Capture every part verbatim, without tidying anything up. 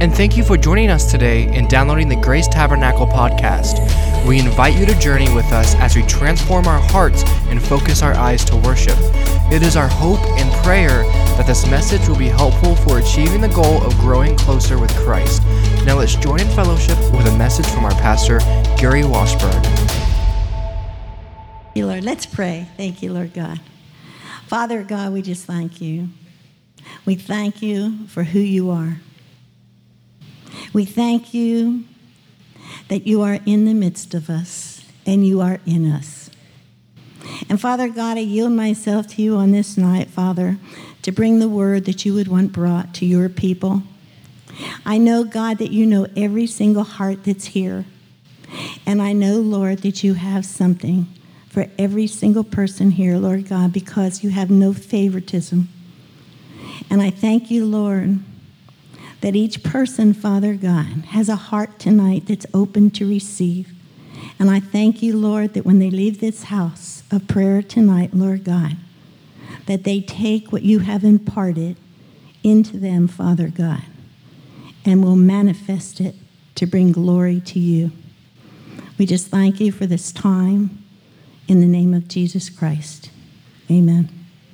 and thank you for joining us today and downloading the Grace Tabernacle podcast. We invite you to journey with us as we transform our hearts and focus our eyes to worship. It is our hope and prayer that this message will be helpful for achieving the goal of growing closer with Christ. Now let's join in fellowship with a message from our pastor, Gary Washburn. Thank you, Lord. Let's pray. Thank you, Lord God. Father God, we just thank you. We thank you for who you are. We thank you that you are in the midst of us and you are in us. And Father God, I yield myself to you on this night, Father, to bring the word that you would want brought to your people. I know, God, that you know every single heart that's here. And I know, Lord, that you have something for every single person here, Lord God, because you have no favoritism. And I thank you, Lord, that each person, Father God, has a heart tonight that's open to receive. And I thank you, Lord, that when they leave this house of prayer tonight, Lord God, that they take what you have imparted into them, Father God, and will manifest it to bring glory to you. We just thank you for this time in the name of Jesus Christ. Amen.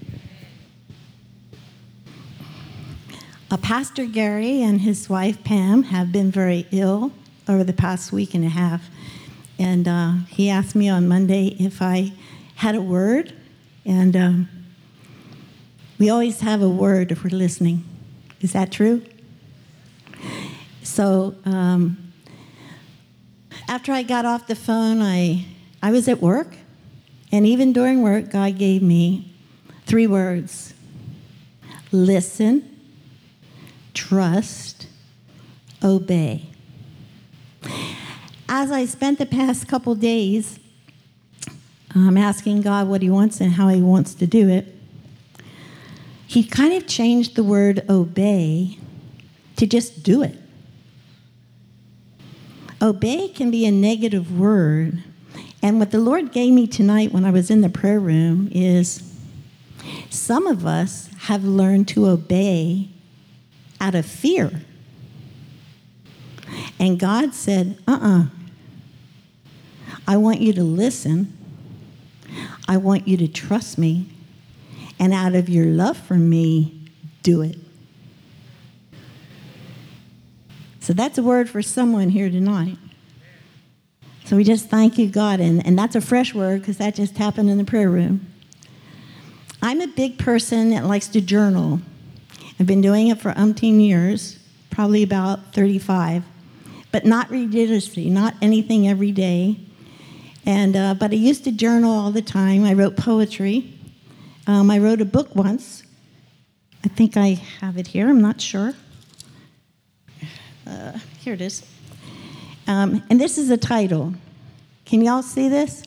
Uh, Pastor Gary and his wife Pam have been very ill over the past week and a half. And uh, he asked me on Monday if I had a word. And um, we always have a word if we're listening. Is that true? So um, after I got off the phone, I, I was at work. And even during work, God gave me three words. Listen, trust, obey. As I spent the past couple days um, asking God what he wants and how he wants to do it, he kind of changed the word obey to just do it. Obey can be a negative word. And what the Lord gave me tonight when I was in the prayer room is some of us have learned to obey out of fear. And God said, uh-uh. I want you to listen. I want you to trust me. And out of your love for me, do it. So that's a word for someone here tonight. So we just thank you, God. And, and that's a fresh word because that just happened in the prayer room. I'm a big person that likes to journal. I've been doing it for umpteen years, probably about thirty-five, but not religiously, not anything every day. And uh, but I used to journal all the time. I wrote poetry. Um, I wrote a book once. I think I have it here. I'm not sure. Uh, here it is. Um, and this is a title. Can y'all see this?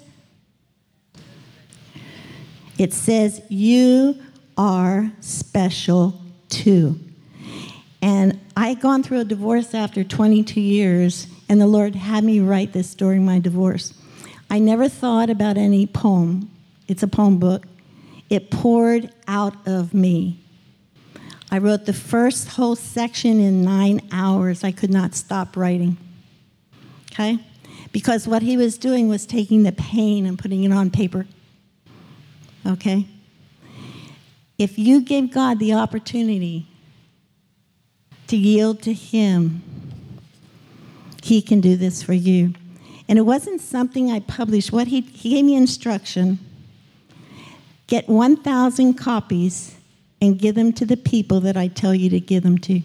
It says, "You are special too." And I had gone through a divorce after twenty-two years, and the Lord had me write this during my divorce. I never thought about any poem. It's a poem book. It poured out of me. I wrote the first whole section in nine hours. I could not stop writing. Okay? Because what he was doing was taking the pain and putting it on paper. Okay? If you give God the opportunity to yield to him, he can do this for you. And it wasn't something I published. What he, he gave me instruction. Get one thousand copies and give them to the people that I tell you to give them to.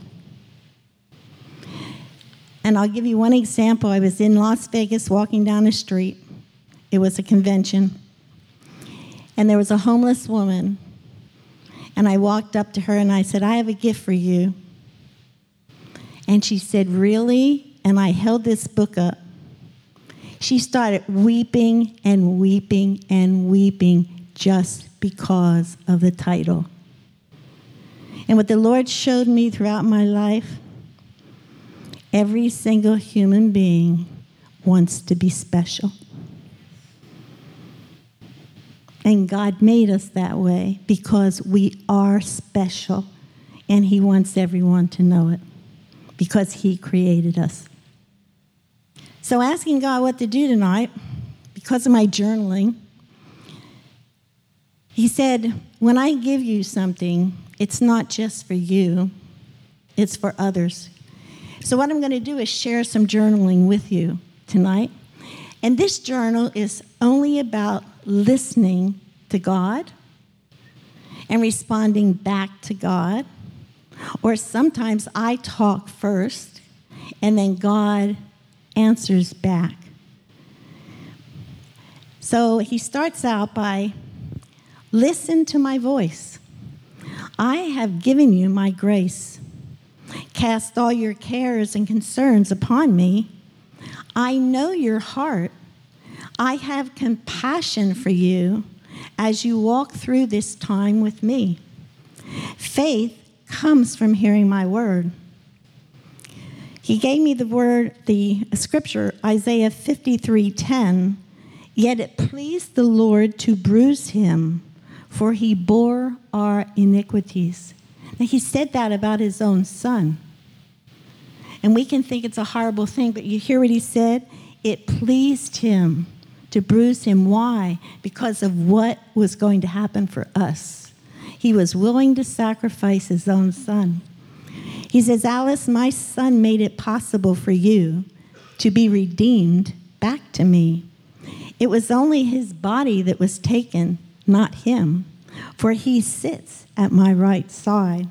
And I'll give you one example. I was in Las Vegas walking down the street. It was a convention. And there was a homeless woman. And I walked up to her and I said, "I have a gift for you." And she said, "Really?" And I held this book up. She started weeping and weeping and weeping just because of the title. And what the Lord showed me throughout my life, every single human being wants to be special. And God made us that way because we are special, and he wants everyone to know it. because he created us. So asking God what to do tonight, because of my journaling, he said, when I give you something, it's not just for you, it's for others. So what I'm going to do is share some journaling with you tonight. And this journal is only about listening to God and responding back to God. Or sometimes I talk first and then God answers back. So he starts out by, listen to my voice. I have given you my grace. Cast all your cares and concerns upon me. I know your heart. I have compassion for you as you walk through this time with me. Faith comes from hearing my word. He gave me the word, the scripture, Isaiah fifty-three ten. Yet it pleased the Lord to bruise him, for he bore our iniquities. Now, he said that about his own son. And we can think it's a horrible thing, but you hear what he said? It pleased him to bruise him. Why? Because of what was going to happen for us. He was willing to sacrifice his own son. He says, Alice, my son made it possible for you to be redeemed back to me. It was only his body that was taken, not him, for he sits at my right side.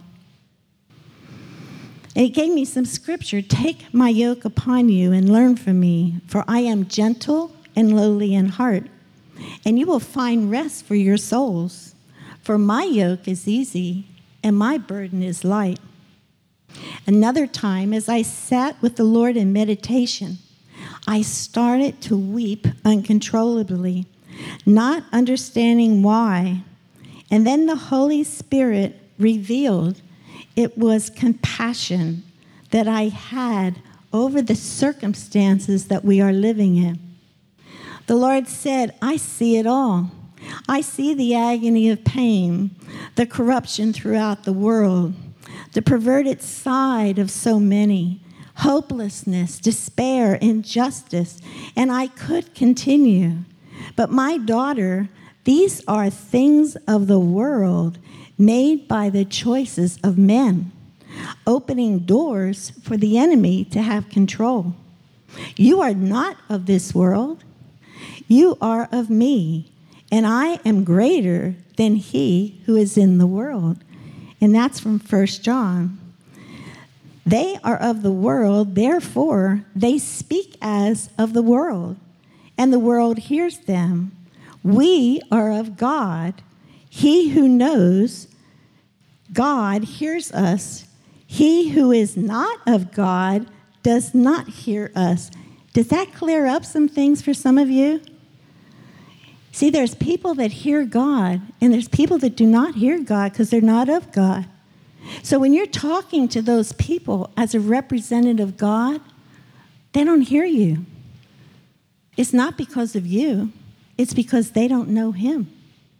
And he gave me some scripture. Take my yoke upon you and learn from me, for I am gentle and lowly in heart, and you will find rest for your souls. For my yoke is easy and my burden is light. Another time, as I sat with the Lord in meditation, I started to weep uncontrollably, not understanding why. And then the Holy Spirit revealed it was compassion that I had over the circumstances that we are living in. The Lord said, I see it all. I see the agony of pain, the corruption throughout the world, the perverted side of so many, hopelessness, despair, injustice, and I could continue. But my daughter, these are things of the world made by the choices of men, opening doors for the enemy to have control. You are not of this world. You are of me, and I am greater than he who is in the world. And that's from First John. They are of the world, therefore they speak as of the world, and the world hears them. We are of God. He who knows God hears us. He who is not of God does not hear us. Does that clear up some things for some of you? See, there's people that hear God, and there's people that do not hear God because they're not of God. So when you're talking to those people as a representative of God, they don't hear you. It's not because of you. It's because they don't know him.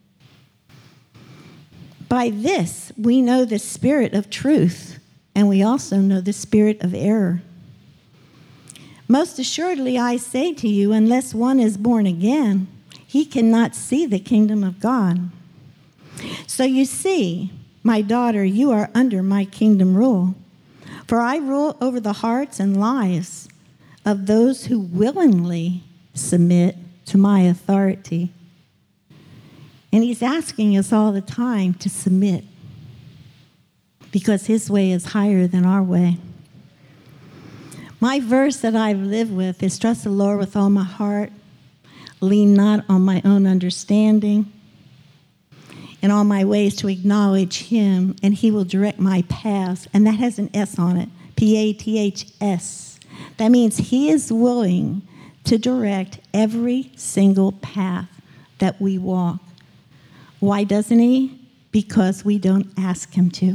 By this, we know the spirit of truth, and we also know the spirit of error. Most assuredly, I say to you, unless one is born again, he cannot see the kingdom of God. So you see, my daughter, you are under my kingdom rule. For I rule over the hearts and lives of those who willingly submit to my authority. And he's asking us all the time to submit, because his way is higher than our way. My verse that I've lived with is trust the Lord with all my heart, lean not on my own understanding, in all my ways to acknowledge him, and he will direct my paths. And that has an S on it, P A T H S. That means he is willing to direct every single path that we walk. Why doesn't he? Because we don't ask him to.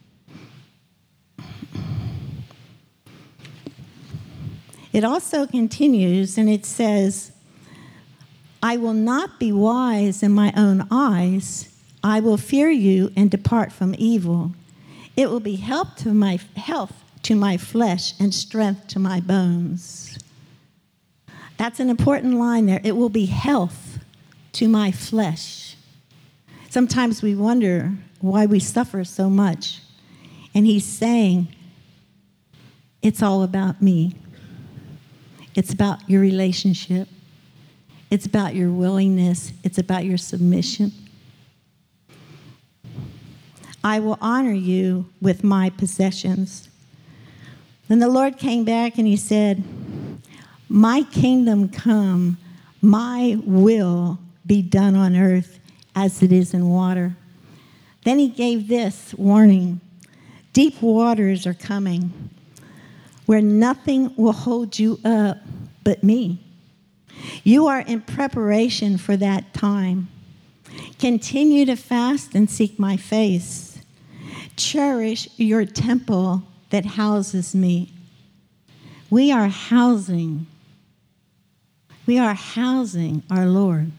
It also continues, and it says, I will not be wise in my own eyes. I will fear you and depart from evil. It will be help to my health to my flesh and strength to my bones. That's an important line there. It will be health to my flesh. Sometimes we wonder why we suffer so much. And he's saying, it's all about me. It's about your relationship. It's about your willingness. It's about your submission. I will honor you with my possessions. Then the Lord came back and he said, my kingdom come, my will be done on earth as it is in water. Then he gave this warning. Deep waters are coming where nothing will hold you up but me. You are in preparation for that time. Continue to fast and seek my face. Cherish your temple that houses me. We are housing. We are housing our Lord.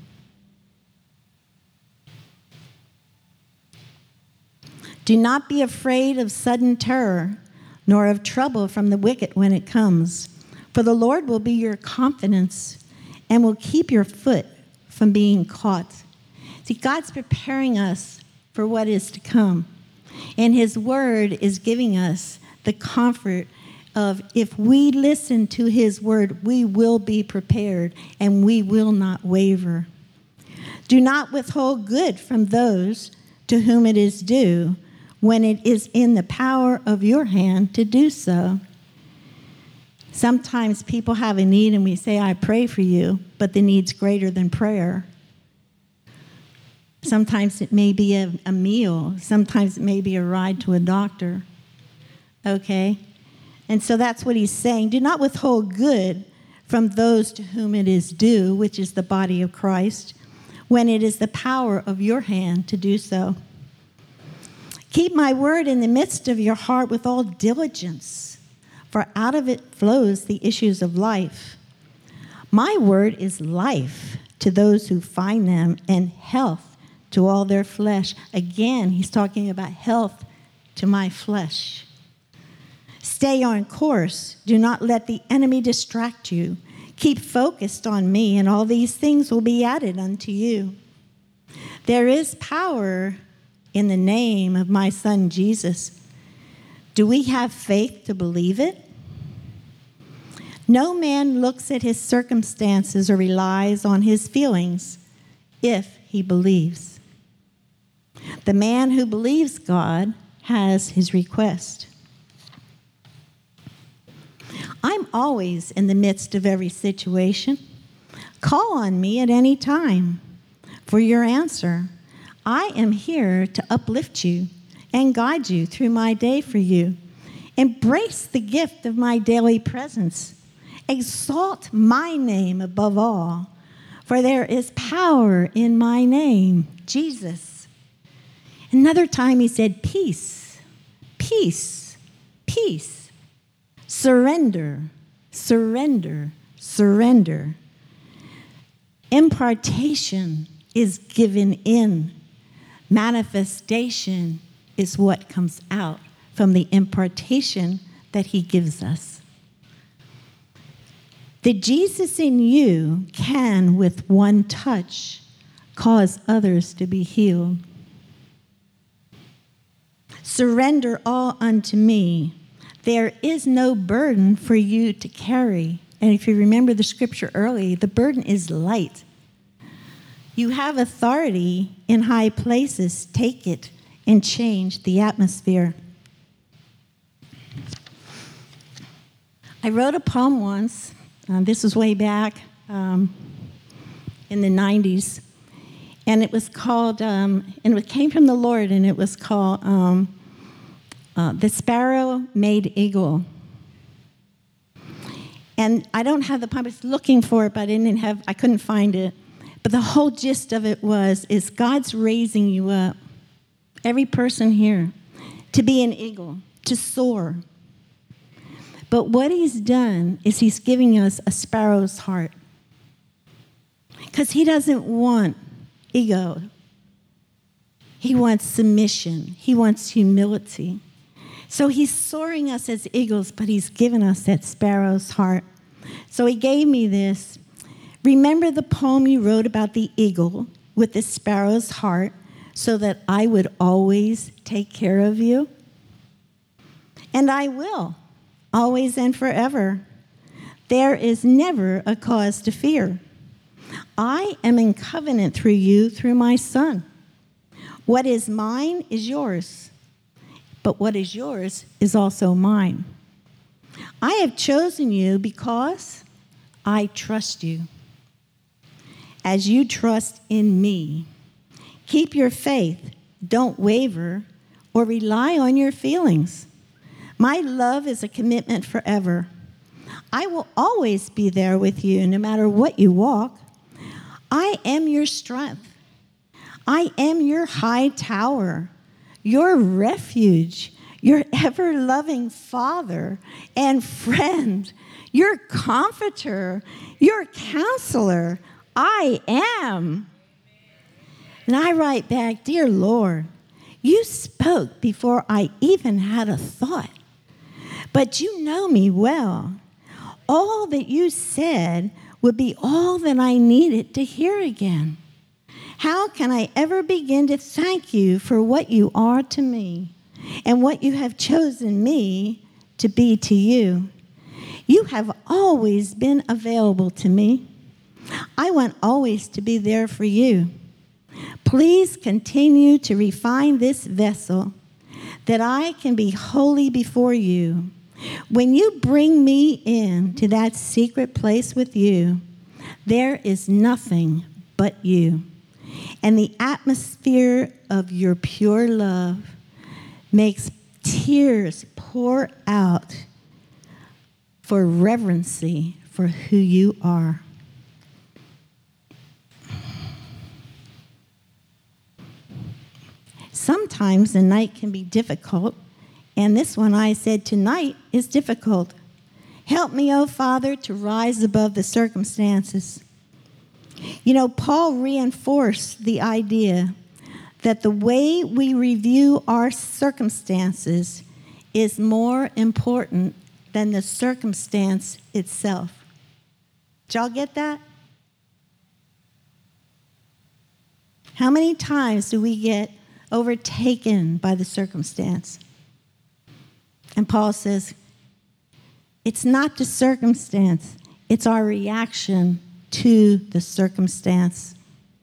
Do not be afraid of sudden terror, nor of trouble from the wicked when it comes. For the Lord will be your confidence and will keep your foot from being caught. See, God's preparing us for what is to come. And his word is giving us the comfort of if we listen to his word, we will be prepared and we will not waver. Do not withhold good from those to whom it is due when it is in the power of your hand to do so. Sometimes people have a need and we say, I pray for you, but the need's greater than prayer. Sometimes it may be a, a meal. Sometimes it may be a ride to a doctor. Okay? And so that's what he's saying. Do not withhold good from those to whom it is due, which is the body of Christ, when it is the power of your hand to do so. Keep my word in the midst of your heart with all diligence, for out of it flows the issues of life. My word is life to those who find them, and health to all their flesh. Again, he's talking about health to my flesh. Stay on course. Do not let the enemy distract you. Keep focused on me, and all these things will be added unto you. There is power in the name of my son Jesus. Do we have faith to believe it? No man looks at his circumstances or relies on his feelings if he believes. The man who believes God has his request. I'm always in the midst of every situation. Call on me at any time for your answer. I am here to uplift you and guide you through my day for you. Embrace the gift of my daily presence. Exalt my name above all, for there is power in my name, Jesus. Another time he said, peace, peace, peace. Surrender, surrender, surrender. Impartation is given in. Manifestation is what comes out from the impartation that he gives us. The Jesus in you can, with one touch, cause others to be healed. Surrender all unto me. There is no burden for you to carry. And if you remember the scripture early, the burden is light. You have authority in high places. Take it and change the atmosphere. I wrote a poem once. Uh, this was way back um, in the nineties. And it was called, um, and it came from the Lord, and it was called um, uh, The Sparrow Made Eagle. And I don't have the poem. I was looking for it, but I didn't have, I couldn't find it. But the whole gist of it was, is God's raising you up, every person here, to be an eagle, to soar. But what he's done is he's giving us a sparrow's heart. Because he doesn't want ego. He wants submission. He wants humility. So he's soaring us as eagles, but he's given us that sparrow's heart. So he gave me this. Remember the poem you wrote about the eagle with the sparrow's heart, so that I would always take care of you? And I will, always and forever. There is never a cause to fear. I am in covenant through you, through my Son. What is mine is yours, but what is yours is also mine. I have chosen you because I trust you, as you trust in me. Keep your faith, don't waver, or rely on your feelings. My love is a commitment forever. I will always be there with you, no matter what you walk. I am your strength. I am your high tower, your refuge, your ever-loving Father and friend, your comforter, your counselor. I am. And I write back, dear Lord, you spoke before I even had a thought, but you know me well. All that you said would be all that I needed to hear again. How can I ever begin to thank you for what you are to me and what you have chosen me to be to you? You have always been available to me. I want always to be there for you. Please continue to refine this vessel that I can be holy before you. When you bring me in to that secret place with you, there is nothing but you. And the atmosphere of your pure love makes tears pour out for reverency for who you are. Sometimes the night can be difficult, and this one I said tonight is difficult. Help me, O Father, to rise above the circumstances. You know, Paul reinforced the idea that the way we review our circumstances is more important than the circumstance itself. Did y'all get that? How many times do we get overtaken by the circumstance? And Paul says, it's not the circumstance, it's our reaction to the circumstance.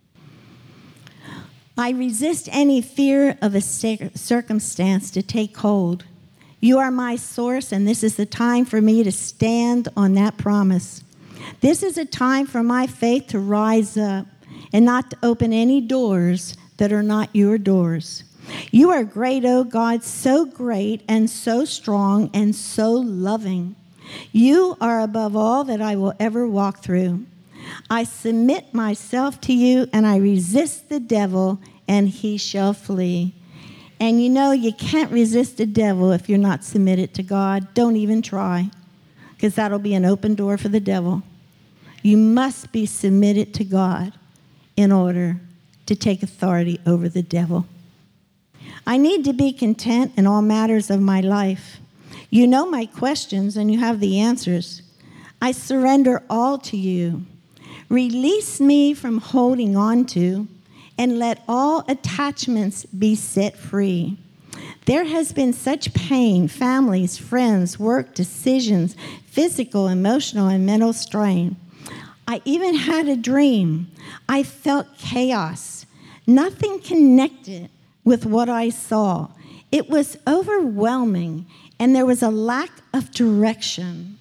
I resist any fear of a circumstance to take hold. You are my source, and this is the time for me to stand on that promise. This is a time for my faith to rise up and not to open any doors that are not your doors. You are great, oh God, so great and so strong and so loving. You are above all that I will ever walk through. I submit myself to you, and I resist the devil, and he shall flee. And you know, you can't resist the devil if you're not submitted to God. Don't even try, because that'll be an open door for the devil. You must be submitted to God in order to take authority over the devil. I need to be content in all matters of my life. You know my questions, and you have the answers. I surrender all to you. Release me from holding on to, and let all attachments be set free. There has been such pain, families, friends, work, decisions, physical, emotional, and mental strain. I even had a dream. I felt chaos. Nothing connected with what I saw. It was overwhelming, and there was a lack of direction.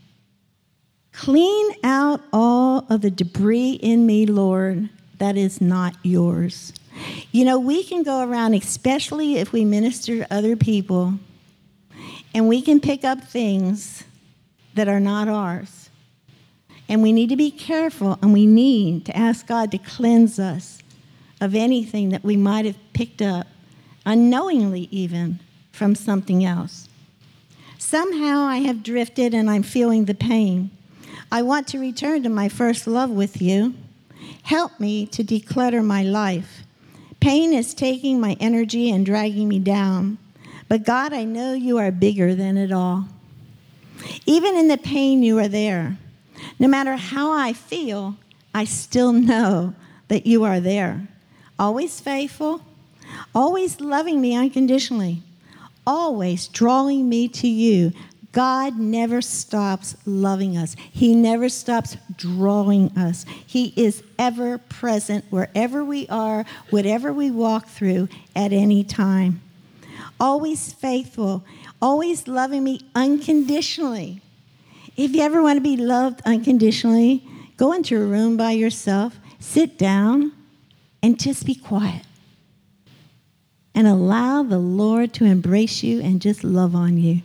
Clean out all of the debris in me, Lord, that is not yours. You know, we can go around, especially if we minister to other people, and we can pick up things that are not ours. And we need to be careful, and we need to ask God to cleanse us of anything that we might have picked up, unknowingly even, from something else. Somehow I have drifted, and I'm feeling the pain. I want to return to my first love with you. Help me to declutter my life. Pain is taking my energy and dragging me down. But God, I know you are bigger than it all. Even in the pain, you are there. No matter how I feel, I still know that you are there. Always faithful, always loving me unconditionally, always drawing me to you. God never stops loving us. He never stops drawing us. He is ever present wherever we are, whatever we walk through at any time. Always faithful, always loving me unconditionally. If you ever want to be loved unconditionally, go into a room by yourself, sit down, and just be quiet. And allow the Lord to embrace you and just love on you.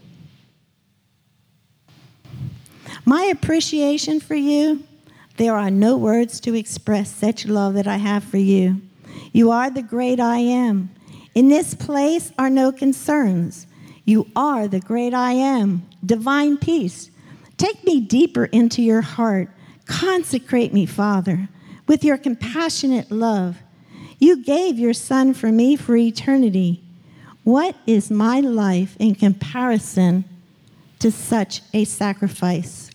My appreciation for you, there are no words to express such love that I have for you. You are the great I am. In this place are no concerns. You are the great I am, divine peace. Take me deeper into your heart. Consecrate me, Father, with your compassionate love. You gave your Son for me for eternity. What is my life in comparison to such a sacrifice?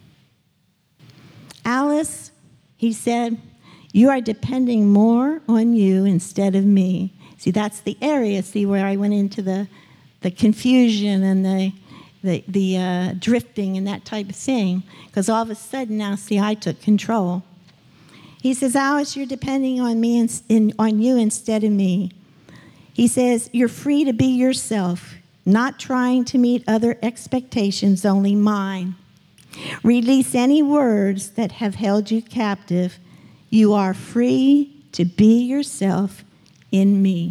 Alice, he said, you are depending more on you instead of me. See, that's the area, see, where I went into the, the confusion and the, the, the uh, drifting and that type of thing. Because all of a sudden now, see, I took control. He says, Alice, you're depending on me and in, on you instead of me. He says, you're free to be yourself, not trying to meet other expectations, only mine. Release any words that have held you captive. You are free to be yourself in me.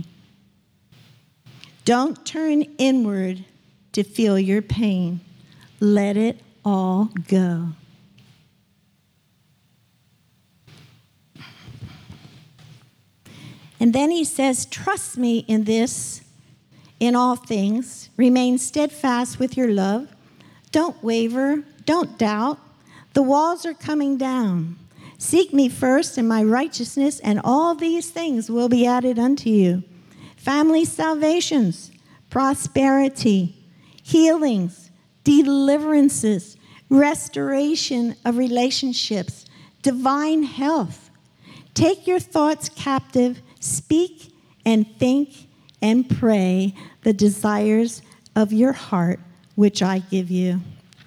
Don't turn inward to feel your pain. Let it all go. And then he says, trust me in this, in all things. Remain steadfast with your love. Don't waver. Don't doubt. The walls are coming down. Seek me first and my righteousness, and all these things will be added unto you. Family salvations, prosperity, healings, deliverances, restoration of relationships, divine health. Take your thoughts captive. Speak and think and pray the desires of your heart, which I give you.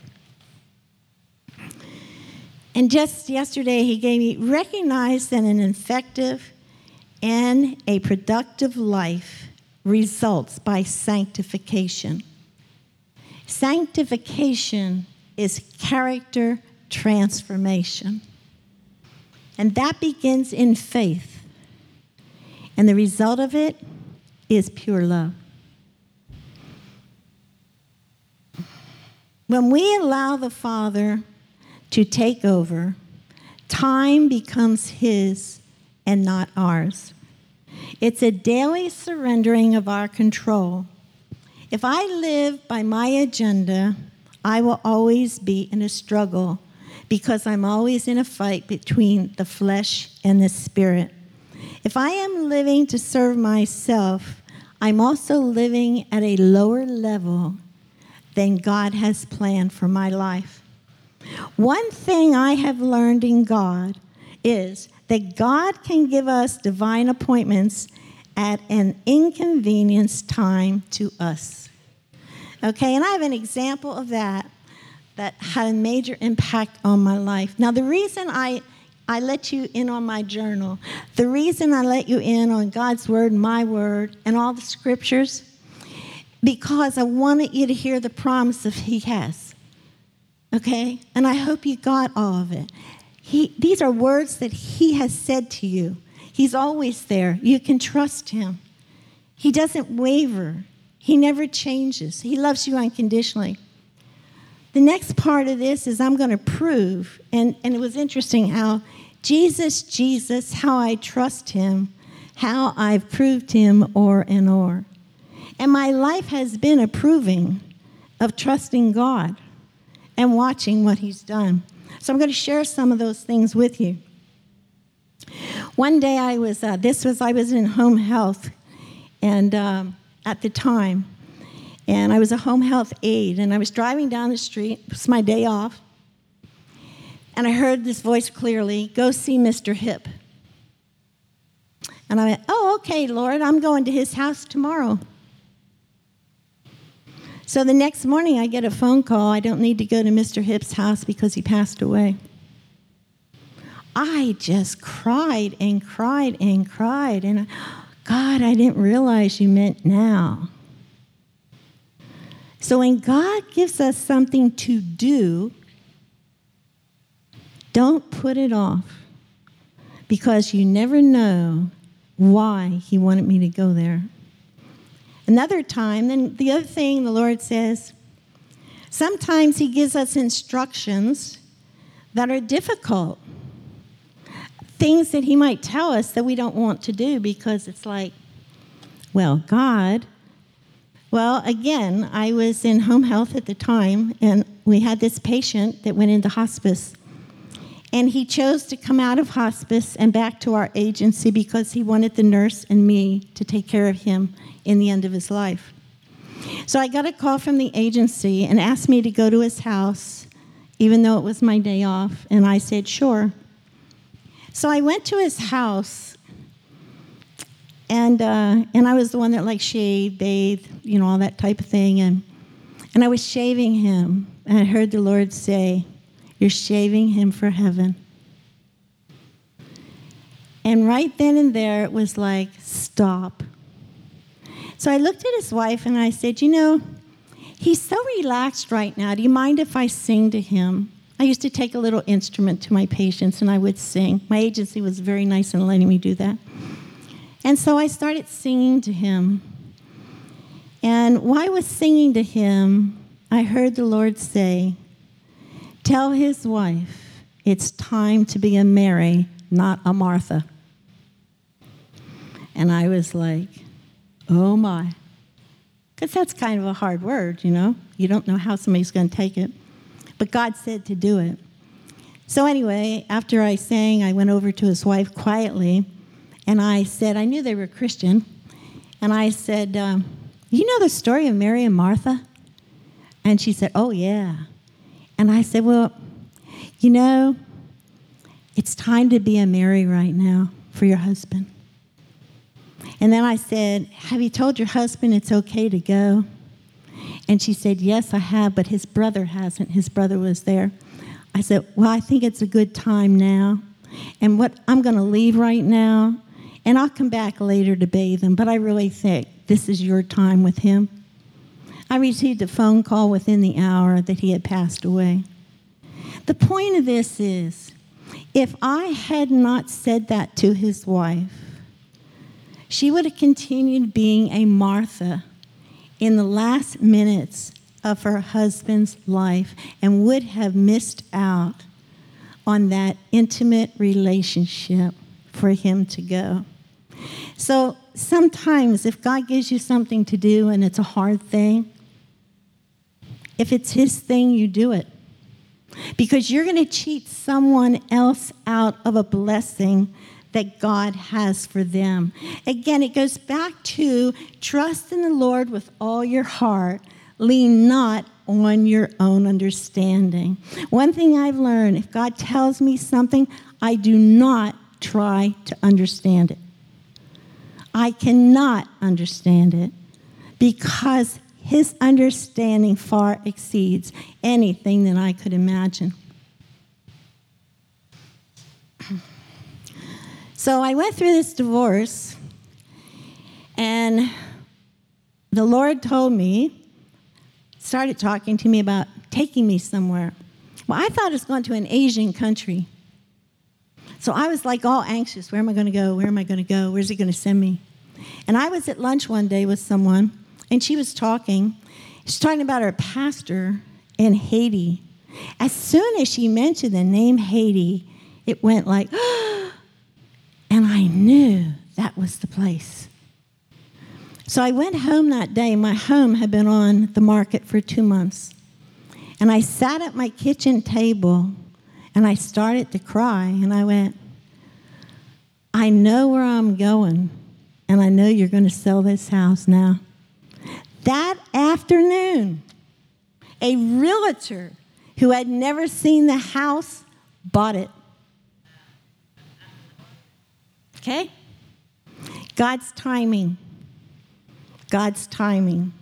And just yesterday, he gave me, recognize that an effective and a productive life results by sanctification. Sanctification is character transformation. And that begins in faith. And the result of it is pure love. When we allow the Father to take over, time becomes his and not ours. It's a daily surrendering of our control. If I live by my agenda, I will always be in a struggle because I'm always in a fight between the flesh and the spirit. If I am living to serve myself, I'm also living at a lower level than God has planned for my life. One thing I have learned in God is that God can give us divine appointments at an inconvenienced time to us. Okay, and I have an example of that that had a major impact on my life. Now, the reason I, I let you in on my journal, the reason I let you in on God's word, my word, and all the scriptures, because I wanted you to hear the promise of he has. Okay? And I hope you got all of it. He, these are words that he has said to you. He's always there. You can trust him. He doesn't waver. He never changes. He loves you unconditionally. The next part of this is I'm going to prove, and, and it was interesting how Jesus, Jesus, how I trust him, how I've proved him o'er and o'er. And my life has been a proving of trusting God and watching what he's done. So I'm going to share some of those things with you. One day I was, uh, this was, I was in home health, and um, at the time, And I was a home health aide, and I was driving down the street. It was my day off. And I heard this voice clearly, go see Mister Hip. And I went, oh, okay, Lord, I'm going to his house tomorrow. So the next morning I get a phone call. I don't need to go to Mister Hip's house because he passed away. I just cried and cried and cried. And God, I didn't realize you meant now. So when God gives us something to do, don't put it off, because you never know why he wanted me to go there. Another time, then the other thing the Lord says, sometimes he gives us instructions that are difficult. Things that he might tell us that we don't want to do because it's like, well, God. Well, again, I was in home health at the time, and we had this patient that went into hospice. And he chose to come out of hospice and back to our agency because he wanted the nurse and me to take care of him in the end of his life. So I got a call from the agency and asked me to go to his house, even though it was my day off, and I said, sure. So I went to his house, and uh, and I was the one that like shaved, bathed, you know, all that type of thing, and and I was shaving him, and I heard the Lord say, you're shaving him for heaven. And right then and there, it was like, stop. So I looked at his wife and I said, you know, he's so relaxed right now. Do you mind if I sing to him? I used to take a little instrument to my patients and I would sing. My agency was very nice in letting me do that. And so I started singing to him. And while I was singing to him, I heard the Lord say, tell his wife it's time to be a Mary, not a Martha. And I was like, oh my. Because that's kind of a hard word, you know. You don't know how somebody's going to take it. But God said to do it. So anyway, after I sang, I went over to his wife quietly, and I said, I knew they were Christian, and I said, um, you know the story of Mary and Martha? And she said, oh, yeah. And I said, well, you know, it's time to be a Mary right now for your husband. And then I said, have you told your husband it's okay to go? And she said, yes, I have, but his brother hasn't. His brother was there. I said, well, I think it's a good time now. And what I'm going to leave right now, and I'll come back later to bathe him, but I really think this is your time with him. I received a phone call within the hour that he had passed away. The point of this is, if I had not said that to his wife, she would have continued being a Martha in the last minutes of her husband's life and would have missed out on that intimate relationship for him to go. So sometimes if God gives you something to do and it's a hard thing, if it's his thing, you do it. Because you're going to cheat someone else out of a blessing that God has for them. Again, it goes back to trust in the Lord with all your heart. Lean not on your own understanding. One thing I've learned, if God tells me something, I do not try to understand it. I cannot understand it because his understanding far exceeds anything that I could imagine. So I went through this divorce, and the Lord told me, started talking to me about taking me somewhere. Well, I thought it was going to an Asian country. So I was like all anxious. Where am I going to go? Where am I going to go? Where's he going to send me? And I was at lunch one day with someone, and she was talking. She's talking about her pastor in Haiti. As soon as she mentioned the name Haiti, it went like, and I knew that was the place. So I went home that day. My home had been on the market for two months. And I sat at my kitchen table, and I started to cry. And I went, I know where I'm going, and I know you're going to sell this house now. That afternoon, a realtor who had never seen the house bought it. Okay? God's timing. God's timing.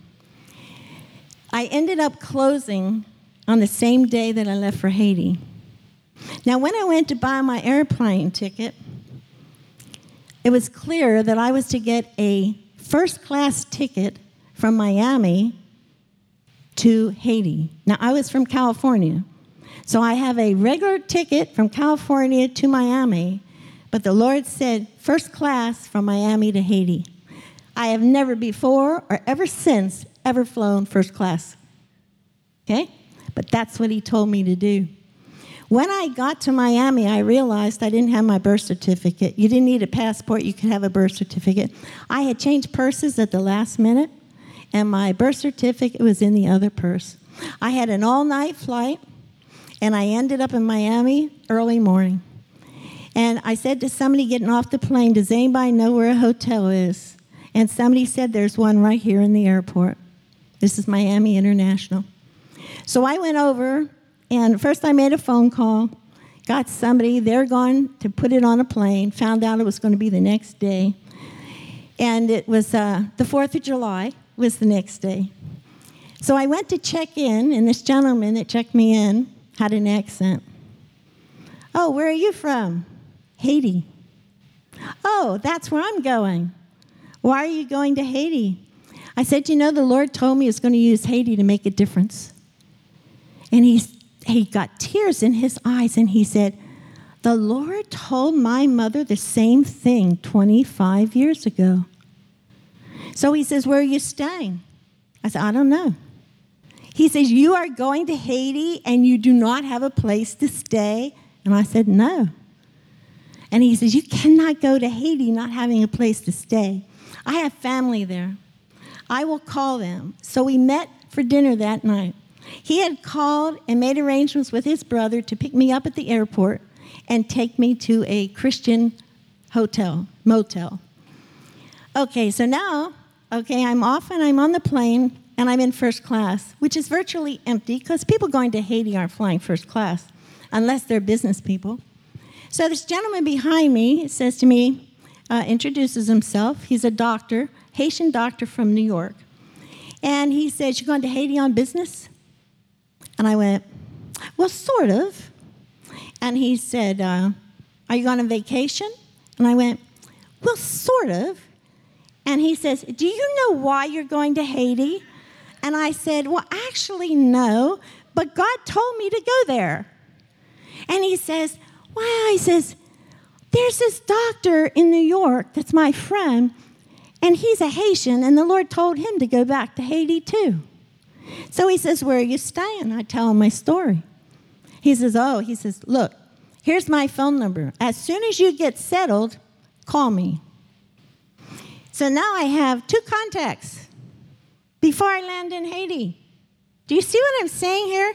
I ended up closing on the same day that I left for Haiti. Now, when I went to buy my airplane ticket, it was clear that I was to get a first-class ticket from Miami to Haiti. Now, I was from California, so I have a regular ticket from California to Miami, but the Lord said first class from Miami to Haiti. I have never before or ever since ever flown first class. Okay? But that's what he told me to do. When I got to Miami, I realized I didn't have my birth certificate. You didn't need a passport. You could have a birth certificate. I had changed purses at the last minute, and my birth certificate was in the other purse. I had an all-night flight, and I ended up in Miami early morning. And I said to somebody getting off the plane, does anybody know where a hotel is? And somebody said, there's one right here in the airport. This is Miami International. So I went over, and first I made a phone call, got somebody, they're going to put it on a plane, found out it was going to be the next day. And it was uh, the fourth of July was the next day. So I went to check in, and this gentleman that checked me in had an accent. Oh, where are you from? Haiti. Oh, that's where I'm going. Why are you going to Haiti? I said, you know, the Lord told me He's going to use Haiti to make a difference. And he, he got tears in his eyes, and he said, the Lord told my mother the same thing twenty-five years ago. So he says, where are you staying? I said, I don't know. He says, you are going to Haiti, and you do not have a place to stay? And I said, no. And he says, you cannot go to Haiti not having a place to stay. I have family there. I will call them. So we met for dinner that night. He had called and made arrangements with his brother to pick me up at the airport and take me to a Christian hotel, motel. Okay, so now, okay, I'm off and I'm on the plane and I'm in first class, which is virtually empty because people going to Haiti aren't flying first class unless they're business people. So this gentleman behind me says to me, uh, introduces himself. He's a doctor, Haitian doctor from New York. And he said, you're going to Haiti on business? And I went, well, sort of. And he said, uh, are you going on vacation? And I went, well, sort of. And he says, do you know why you're going to Haiti? And I said, well, actually, no, but God told me to go there. And he says, wow, he says, there's this doctor in New York that's my friend, and he's a Haitian, and the Lord told him to go back to Haiti too. So he says, where are you staying? I tell him my story. He says, oh, he says, look, here's my phone number. As soon as you get settled, call me. So now I have two contacts before I land in Haiti. Do you see what I'm saying here?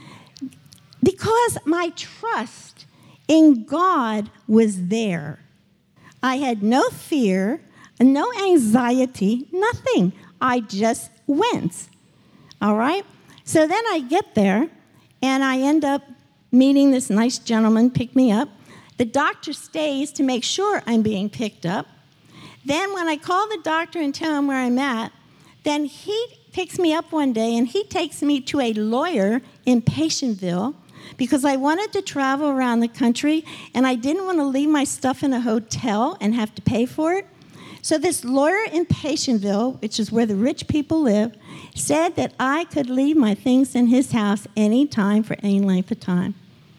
Because my trust in God was there. I had no fear, no anxiety, nothing. I just went. All right? So then I get there, and I end up meeting this nice gentleman, pick me up. The doctor stays to make sure I'm being picked up. Then when I call the doctor and tell him where I'm at, then he picks me up one day, and he takes me to a lawyer in Patientville because I wanted to travel around the country, and I didn't want to leave my stuff in a hotel and have to pay for it. So this lawyer in Patientville, which is where the rich people live, said that I could leave my things in his house any time for any length of time.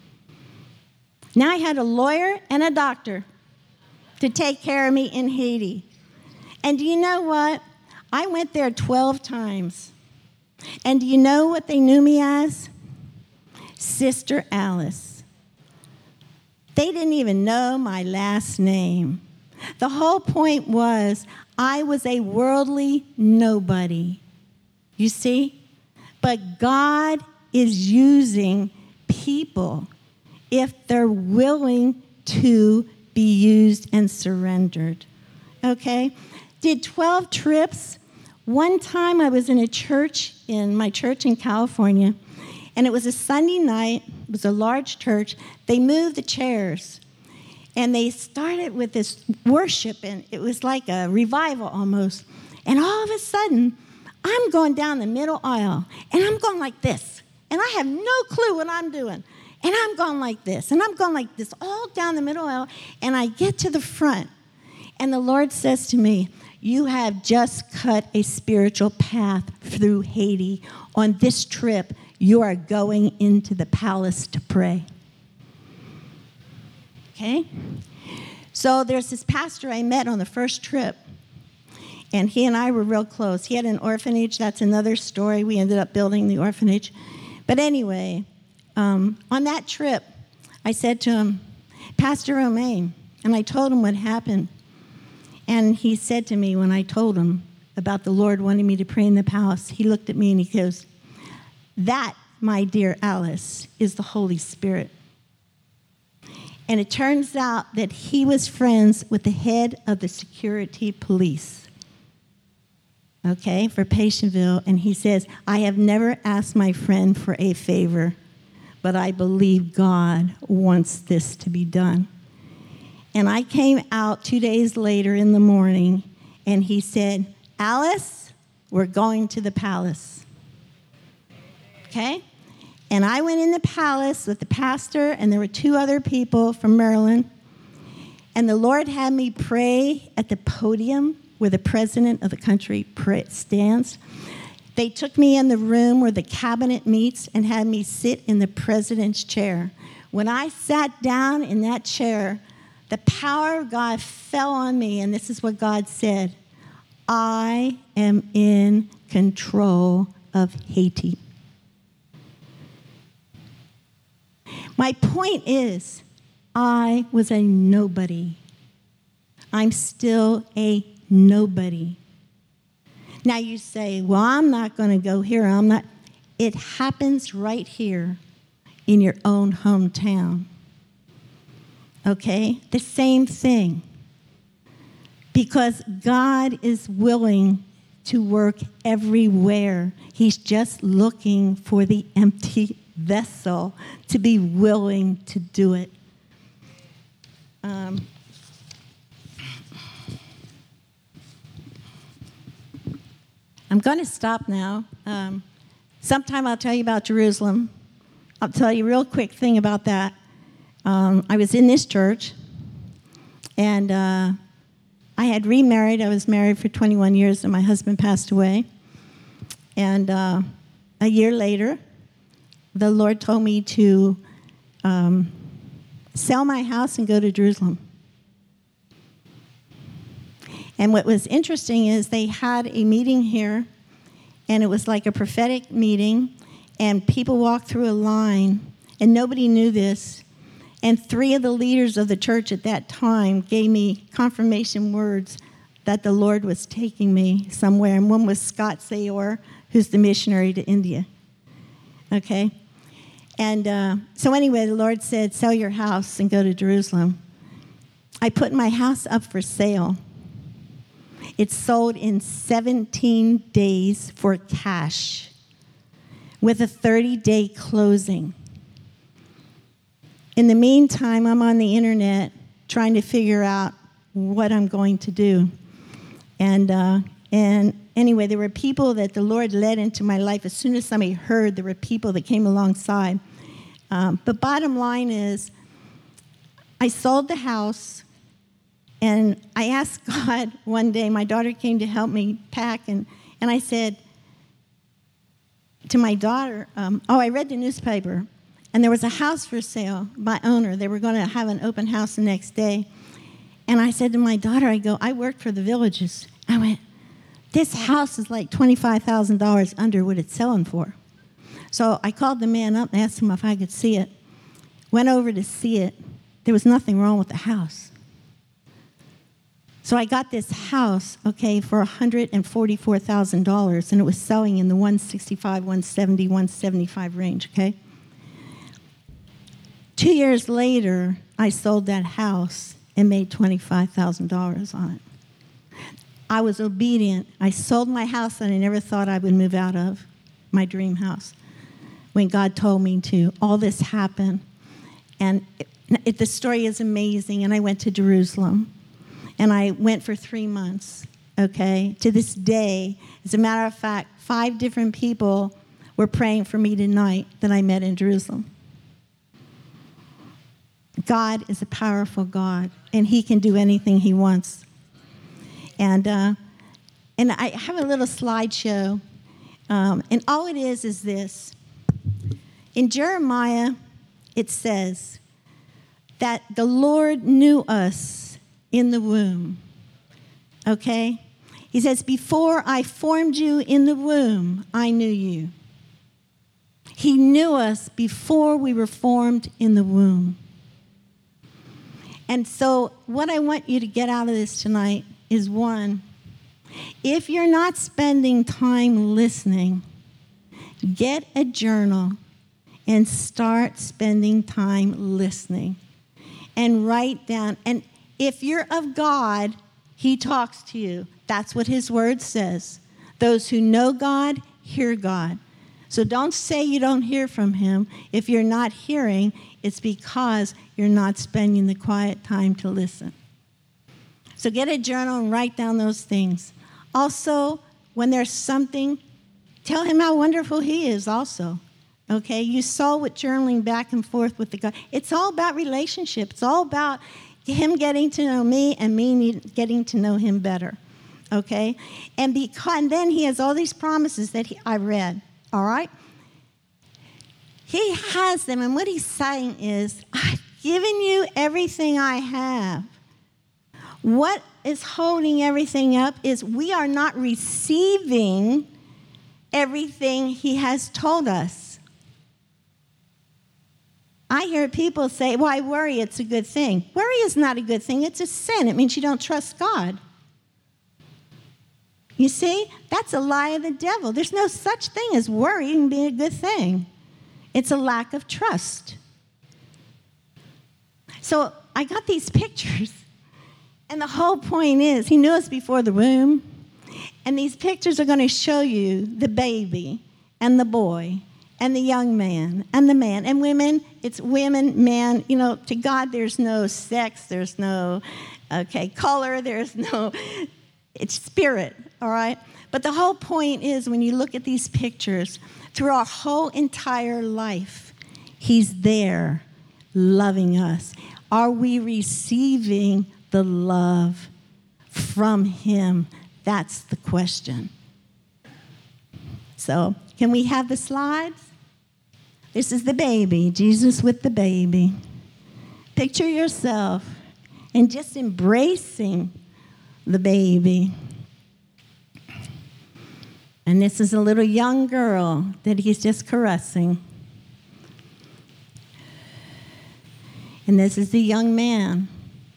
Now I had a lawyer and a doctor to take care of me in Haiti. And do you know what? I went there twelve times. And do you know what they knew me as? Sister Alice. They didn't even know my last name. The whole point was I was a worldly nobody. You see? But God is using people if they're willing to be used and surrendered. Okay? Did twelve trips One time I was in a church, in my church in California, and it was a Sunday night. It was a large church. They moved the chairs, and they started with this worship, and it was like a revival almost. And all of a sudden, I'm going down the middle aisle, and I'm going like this, and I have no clue what I'm doing. And I'm going like this, and I'm going like this all down the middle aisle, and I get to the front, and the Lord says to me, you have just cut a spiritual path through Haiti. On this trip, you are going into the palace to pray. Okay? So there's this pastor I met on the first trip, and he and I were real close. He had an orphanage. That's another story. We ended up building the orphanage. But anyway, um, on that trip, I said to him, Pastor Romaine, and I told him what happened. And he said to me when I told him about the Lord wanting me to pray in the palace, he looked at me and he goes, that, my dear Alice, is the Holy Spirit. And it turns out that he was friends with the head of the security police, okay, for Patientville. And he says, I have never asked my friend for a favor, but I believe God wants this to be done. And I came out two days later in the morning, and he said, Alice, we're going to the palace. Okay? And I went in the palace with the pastor, and there were two other people from Maryland. And the Lord had me pray at the podium where the president of the country stands. They took me in the room where the cabinet meets and had me sit in the president's chair. When I sat down in that chair, the power of God fell on me, and this is what God said, I am in control of Haiti. My point is, I was a nobody. I'm still a nobody. Now you say, well, I'm not going to go here. I'm not. It happens right here in your own hometown. Okay? The same thing. Because God is willing to work everywhere. He's just looking for the empty vessel to be willing to do it. Um, I'm going to stop now. Um, sometime I'll tell you about Jerusalem. I'll tell you a real quick thing about that. Um, I was in this church, and uh, I had remarried. I was married for twenty-one years, and my husband passed away. And uh, a year later, the Lord told me to um, sell my house and go to Jerusalem. And what was interesting is they had a meeting here, and it was like a prophetic meeting, and people walked through a line, and nobody knew this. And three of the leaders of the church at that time gave me confirmation words that the Lord was taking me somewhere. And one was Scott Sayor, who's the missionary to India. Okay? And uh, so anyway, the Lord said, sell your house and go to Jerusalem. I put my house up for sale. It sold in seventeen days for cash with a thirty-day closing. In the meantime, I'm on the internet trying to figure out what I'm going to do. And uh, and anyway, there were people that the Lord led into my life. As soon as somebody heard, there were people that came alongside. Um, but bottom line is, I sold the house, and I asked God one day, my daughter came to help me pack, and, and I said to my daughter, um, oh, I read the newspaper, and there was a house for sale by owner. They were going to have an open house the next day. And I said to my daughter, I go, I worked for the Villages. I went, this house is like twenty-five thousand dollars under what it's selling for. So I called the man up and asked him if I could see it. Went over to see it. There was nothing wrong with the house. So I got this house, okay, for one hundred forty-four thousand dollars, and it was selling in the one sixty-five, one seventy, one seventy-five range, okay? Two years later, I sold that house and made twenty-five thousand dollars on it. I was obedient. I sold my house that I never thought I would move out of, my dream house, when God told me to. All this happened. And it, it, the story is amazing. And I went to Jerusalem. And I went for three months, okay? To this day, as a matter of fact, five different people were praying for me tonight that I met in Jerusalem. God is a powerful God, and he can do anything he wants. And uh, and I have a little slideshow, um, and all it is is this. In Jeremiah, it says that the Lord knew us in the womb, okay? He says, before I formed you in the womb, I knew you. He knew us before we were formed in the womb. And so what I want you to get out of this tonight is, one, if you're not spending time listening, get a journal and start spending time listening. And write down. And if you're of God, he talks to you. That's what his word says. Those who know God, hear God. So don't say you don't hear from him. If you're not hearing, it's because you're not spending the quiet time to listen. So get a journal and write down those things. Also, when there's something, tell him how wonderful he is also. Okay? You saw what journaling back and forth with the God. It's all about relationship. It's all about him getting to know me and me getting to know him better. Okay? And, because, and then he has all these promises that he, I read. All right? He has them, and what he's saying is, I've given you everything I have. What is holding everything up is we are not receiving everything he has told us. I hear people say, well, I worry, it's a good thing. Worry is not a good thing. It's a sin. It means you don't trust God. You see, that's a lie of the devil. There's no such thing as worrying being a good thing. It's a lack of trust. So I got these pictures, and the whole point is he knew us before the womb, and these pictures are going to show you the baby and the boy and the young man and the man. And women, it's women, men. You know, to God there's no sex, there's no, okay, color, there's no, it's spirit, all right? But the whole point is when you look at these pictures, through our whole entire life, he's there loving us. Are we receiving the love from him? That's the question. So, can we have the slides? This is the baby, Jesus with the baby. Picture yourself and just embracing the baby. And this is a little young girl that he's just caressing. And this is the young man.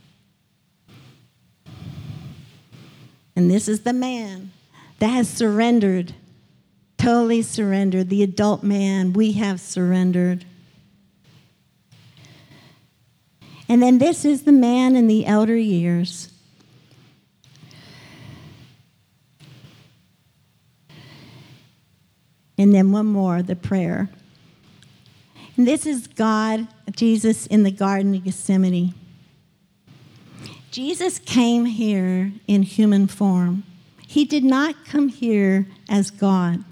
And this is the man that has surrendered, totally surrendered. The adult man, we have surrendered. And then this is the man in the elder years. And then one more, the prayer. And this is God, Jesus in the Garden of Gethsemane. Jesus came here in human form. He did not come here as God.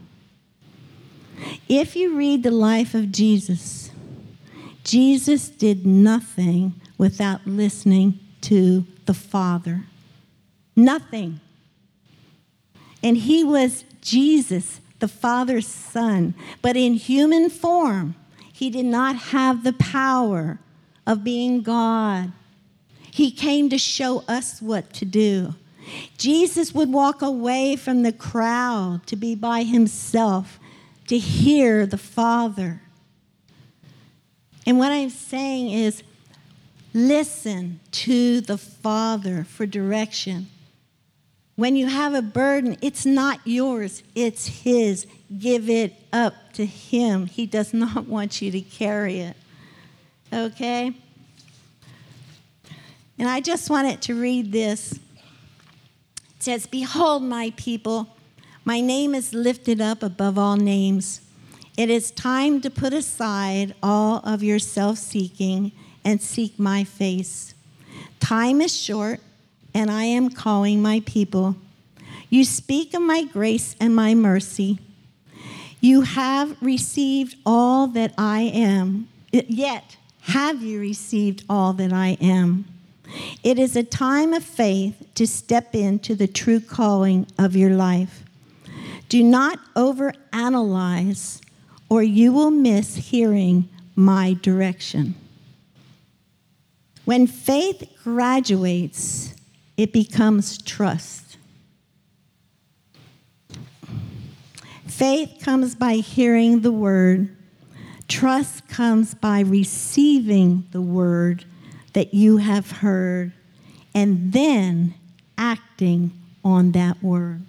If you read the life of Jesus, Jesus did nothing without listening to the Father. Nothing. And he was Jesus, the Father's Son. But in human form, he did not have the power of being God. He came to show us what to do. Jesus would walk away from the crowd to be by himself, to hear the Father. And what I'm saying is, listen to the Father for direction. When you have a burden, it's not yours, it's his. Give it up to him. He does not want you to carry it. Okay? And I just wanted to read this. It says, "Behold, my people, my name is lifted up above all names. It is time to put aside all of your self-seeking and seek my face. Time is short, and I am calling my people. You speak of my grace and my mercy. You have received all that I am, yet have you received all that I am? It is a time of faith to step into the true calling of your life. Do not overanalyze, or you will miss hearing my direction." When faith graduates, it becomes trust. Faith comes by hearing the word. Trust comes by receiving the word that you have heard and then acting on that word.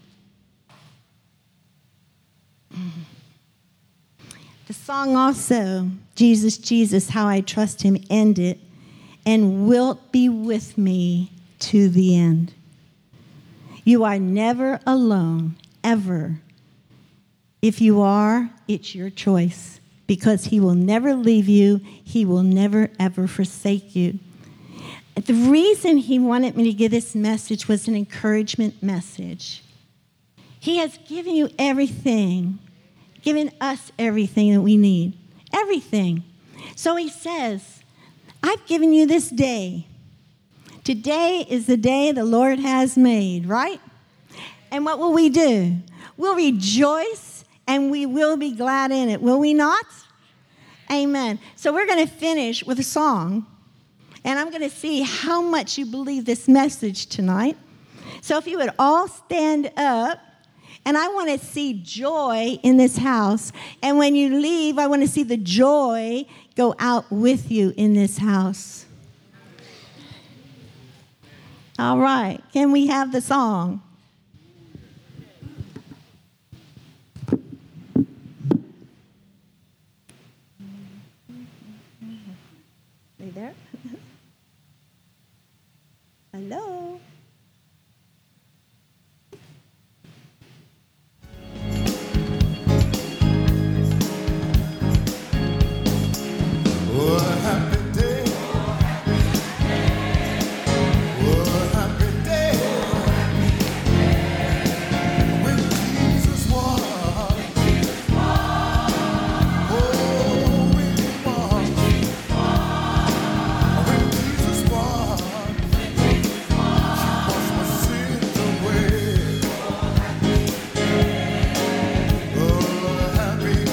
The song also, "Jesus, Jesus, How I Trust Him," ended, "And wilt be with me to the end." You are never alone, ever. If you are, it's your choice, because He will never leave you. He will never, ever forsake you. The reason He wanted me to give this message was an encouragement message. He has given you everything, given us everything that we need, everything. So He says, I've given you this day. Today is the day the Lord has made, right? And what will we do? We'll rejoice and we will be glad in it, will we not? Amen. So we're going to finish with a song. And I'm going to see how much you believe this message tonight. So if you would all stand up, and I want to see joy in this house. And when you leave, I want to see the joy go out with you in this house. All right. Can we have the song? Are you there? Hello? What a happy day. What a happy day. When Jesus won. Oh, when He won. When Jesus won. She washed my sins away. Oh, happy.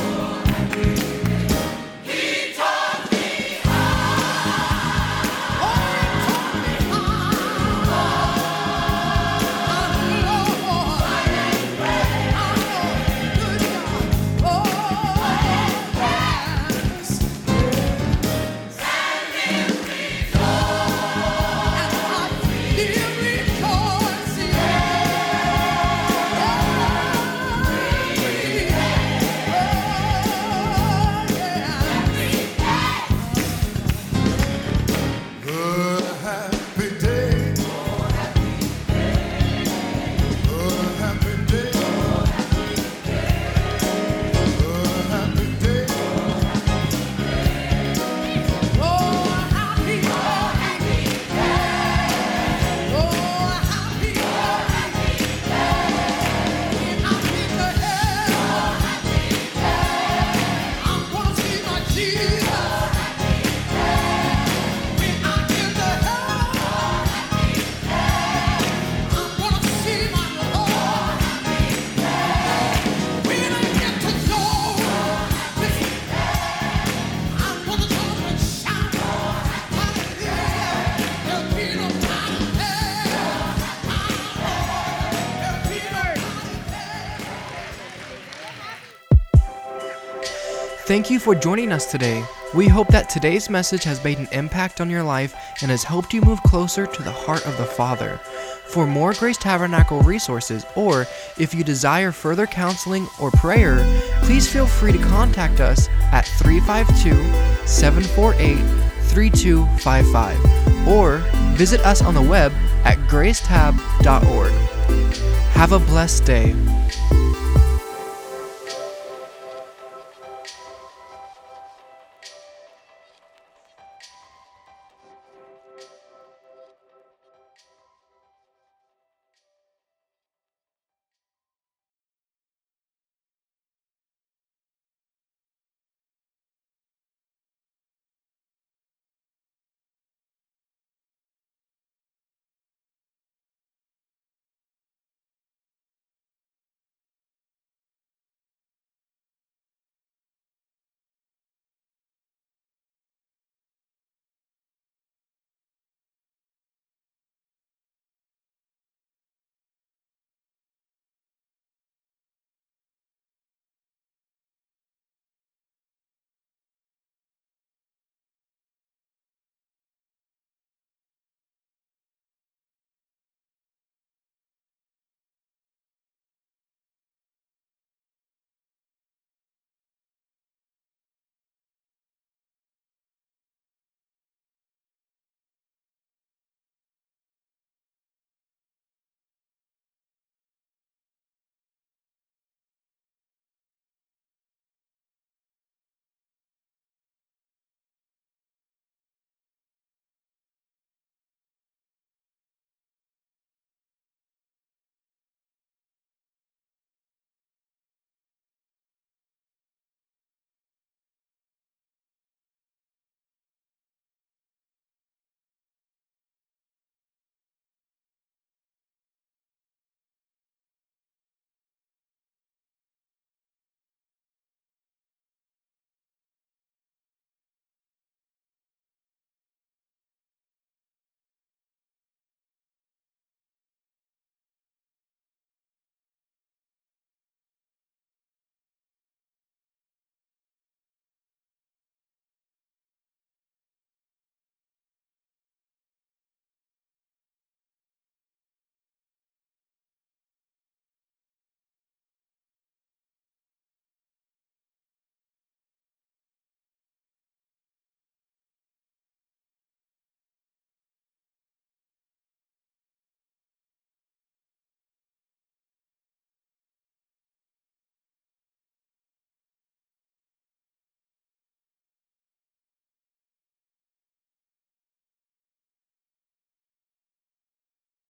Thank you for joining us today. We hope that today's message has made an impact on your life and has helped you move closer to the heart of the Father. For more Grace Tabernacle resources, or if you desire further counseling or prayer, please feel free to contact us at three five two, seven four eight, three two five five or visit us on the web at grace tab dot org. Have a blessed day.